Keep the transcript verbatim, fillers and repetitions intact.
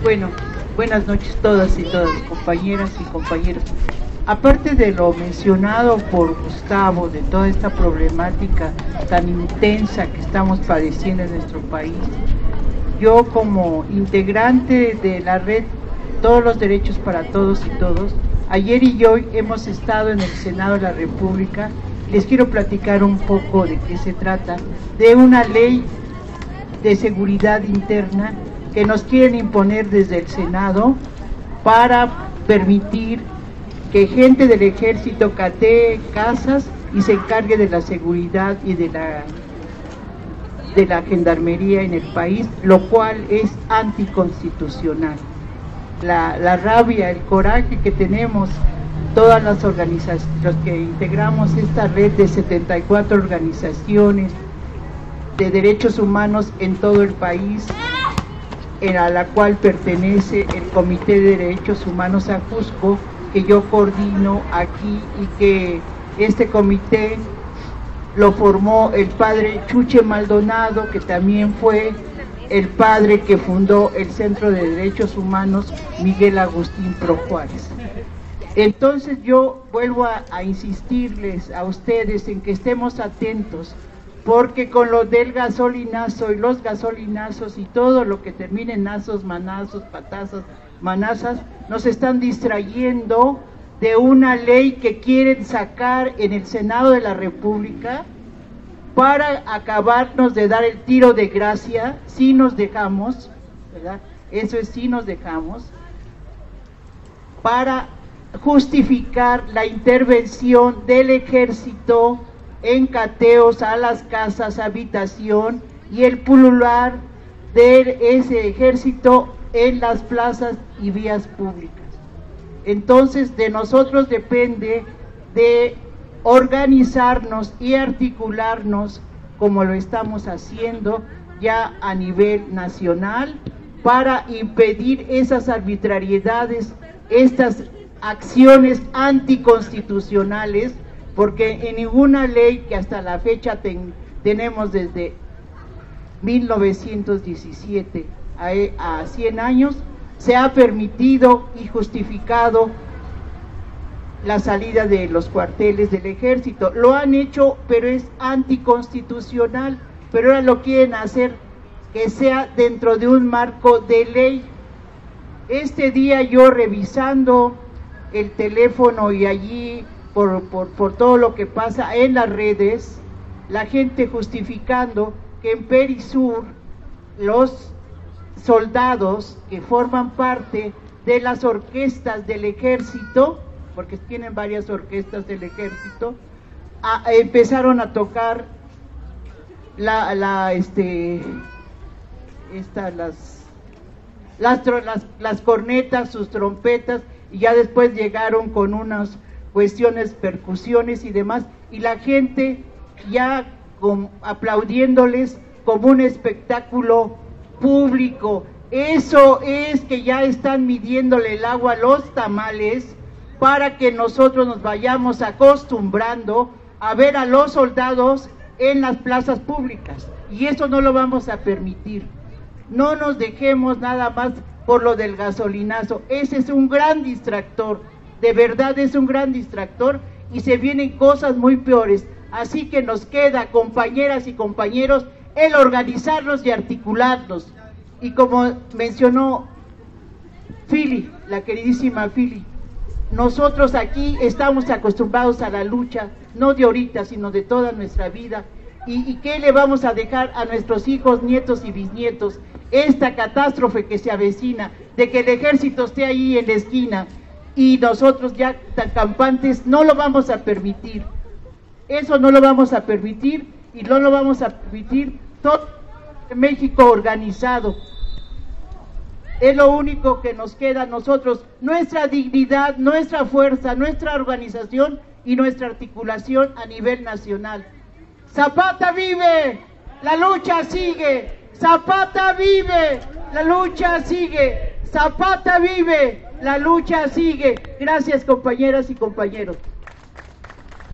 Bueno, buenas noches todas y todas, compañeras y compañeros. Aparte de lo mencionado por Gustavo, de toda esta problemática tan intensa que estamos padeciendo en nuestro país, yo como integrante de la red Todos los Derechos para Todos y Todos, ayer y hoy hemos estado en el Senado de la República. Les quiero platicar un poco de qué se trata, de una ley de seguridad interna que nos quieren imponer desde el Senado para permitir que gente del ejército catee casas y se encargue de la seguridad y de la de la gendarmería en el país, lo cual es anticonstitucional. La, la rabia, el coraje que tenemos todas las organizaciones, los que integramos esta red de setenta y cuatro organizaciones de derechos humanos en todo el país, en a la cual pertenece el Comité de Derechos Humanos Ajusco, que yo coordino aquí, y que este comité lo formó el padre Chuche Maldonado, que también fue el padre que fundó el Centro de Derechos Humanos Miguel Agustín Pro Juárez. Entonces yo vuelvo a, a insistirles a ustedes en que estemos atentos, porque con lo del gasolinazo y los gasolinazos y todo lo que termine en nazos, manazos, patazos, manazas, nos están distrayendo de una ley que quieren sacar en el Senado de la República para acabarnos de dar el tiro de gracia, si nos dejamos, ¿verdad? Eso es, si nos dejamos, para justificar la intervención del ejército en cateos a las casas, habitación, y el pulular de ese ejército en las plazas y vías públicas. Entonces de nosotros depende de organizarnos y articularnos, como lo estamos haciendo ya a nivel nacional, para impedir esas arbitrariedades, estas acciones anticonstitucionales, porque en ninguna ley que hasta la fecha ten, tenemos desde mil novecientos diecisiete a, a cien años, se ha permitido y justificado la salida de los cuarteles del ejército. Lo han hecho, pero es anticonstitucional, pero ahora lo quieren hacer que sea dentro de un marco de ley. Este día yo revisando el teléfono y allí por, por, por todo lo que pasa en las redes, la gente justificando que en Perisur los soldados que forman parte de las orquestas del ejército, porque tienen varias orquestas del ejército, a, a, empezaron a tocar la, la este esta, las, las, las las cornetas, sus trompetas, y ya después llegaron con unas cuestiones, percusiones y demás, y la gente ya con, aplaudiéndoles como un espectáculo público. Eso es que ya están midiéndole el agua a los tamales para que nosotros nos vayamos acostumbrando a ver a los soldados en las plazas públicas, y eso no lo vamos a permitir. No nos dejemos nada más por lo del gasolinazo. Ese es un gran distractor, de verdad es un gran distractor, y se vienen cosas muy peores. Así que nos queda, compañeras y compañeros, el organizarnos y articularnos. Y como mencionó Fili, la queridísima Fili, nosotros aquí estamos acostumbrados a la lucha, no de ahorita, sino de toda nuestra vida. ¿Y, y qué le vamos a dejar a nuestros hijos, nietos y bisnietos? Esta catástrofe que se avecina, de que el ejército esté ahí en la esquina y nosotros ya tan campantes, no lo vamos a permitir. Eso no lo vamos a permitir, y no lo vamos a permitir todo México organizado. Es lo único que nos queda a nosotros, nuestra dignidad, nuestra fuerza, nuestra organización y nuestra articulación a nivel nacional. Zapata vive, la lucha sigue. Zapata vive, la lucha sigue. Zapata vive, la lucha sigue. Gracias, compañeras y compañeros.